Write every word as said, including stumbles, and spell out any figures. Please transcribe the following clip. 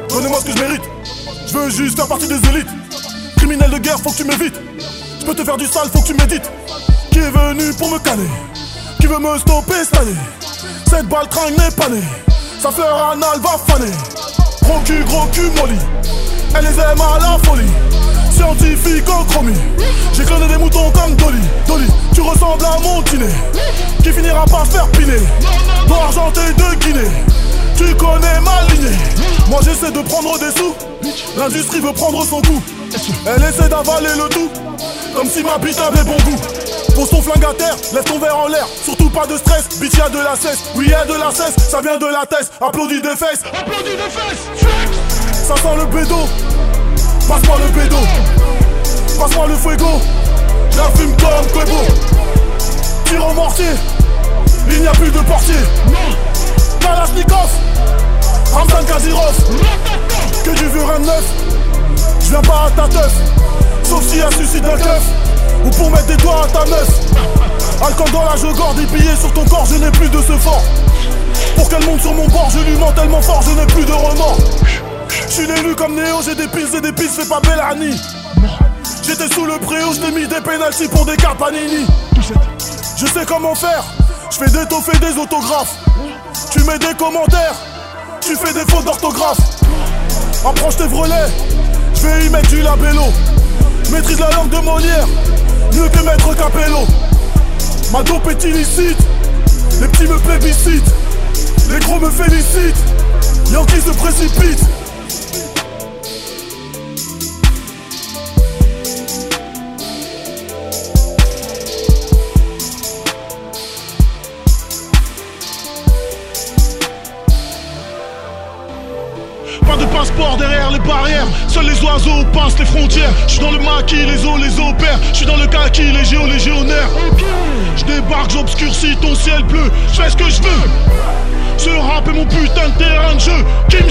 donnez-moi ce que je mérite. Je veux juste faire partie des élites. Criminel de guerre, faut que tu m'évites. Je peux te faire du sale, faut que tu médites. Qui est venu pour me caler? Qui veut me stopper cette année? Cette balle tringue n'est pas née. Sa fleur anale va faner. Gros cul, gros cul molly. Elle les aime à la folie. Scientifique au chromie. J'ai cloné des moutons comme Dolly. Dolly, tu ressembles à mon dîner qui finira par se faire piner. Doigt argenté de Guinée. Tu connais ma lignée. Moi j'essaie de prendre des sous. L'industrie veut prendre son coup. Elle essaie d'avaler le tout comme si ma bite avait bon goût. Pose ton flingue à terre, lève ton verre en l'air. Surtout pas de stress, bitch y'a de la cesse. Oui y'a de la cesse, ça vient de la tête. Applaudis des fesses, applaudis des fesses. Ça sent le bédo. Passe-moi le bédo. Passe-moi le fuego. La fume comme Quebo. Tire au mortier. Il n'y a plus de portier. Kalashnikov, Ramzan Kadyrov. Que du vieux rien de neuf. Je viens pas à ta teuf. Sauf si y'a suicide d'un keuf. Ou pour mettre des doigts à ta meuf. Alcool dans la jogorde, des billets sur ton corps, je n'ai plus de ce fort. Pour qu'elle monte sur mon bord, je lui mens tellement fort, je n'ai plus de remords. Je suis l'élu comme Néo, j'ai des piles et des piles, fais pas Bellani. J'étais sous le préau, je t'ai mis des pénaltys pour des cartes Panini. Je sais comment faire, je fais des taufs et des autographes. Tu mets des commentaires, tu fais des fautes d'orthographe. Approche tes vrelets, je vais y mettre du labello. Maîtrise la langue de Molière, mieux que Maître Capello. Ma dope est illicite, les petits me plébiscitent, les gros me félicitent, Yankee se précipite. Pas de passeport derrière les barrières. Seuls les oiseaux passent les frontières. Je suis dans le maquis, les eaux, les opères. Je suis dans le kaki, les géos, légionnaires. Je débarque, j'obscurcis ton ciel bleu. Je fais ce que je veux. Ce rap est mon putain de terrain de jeu. Qui me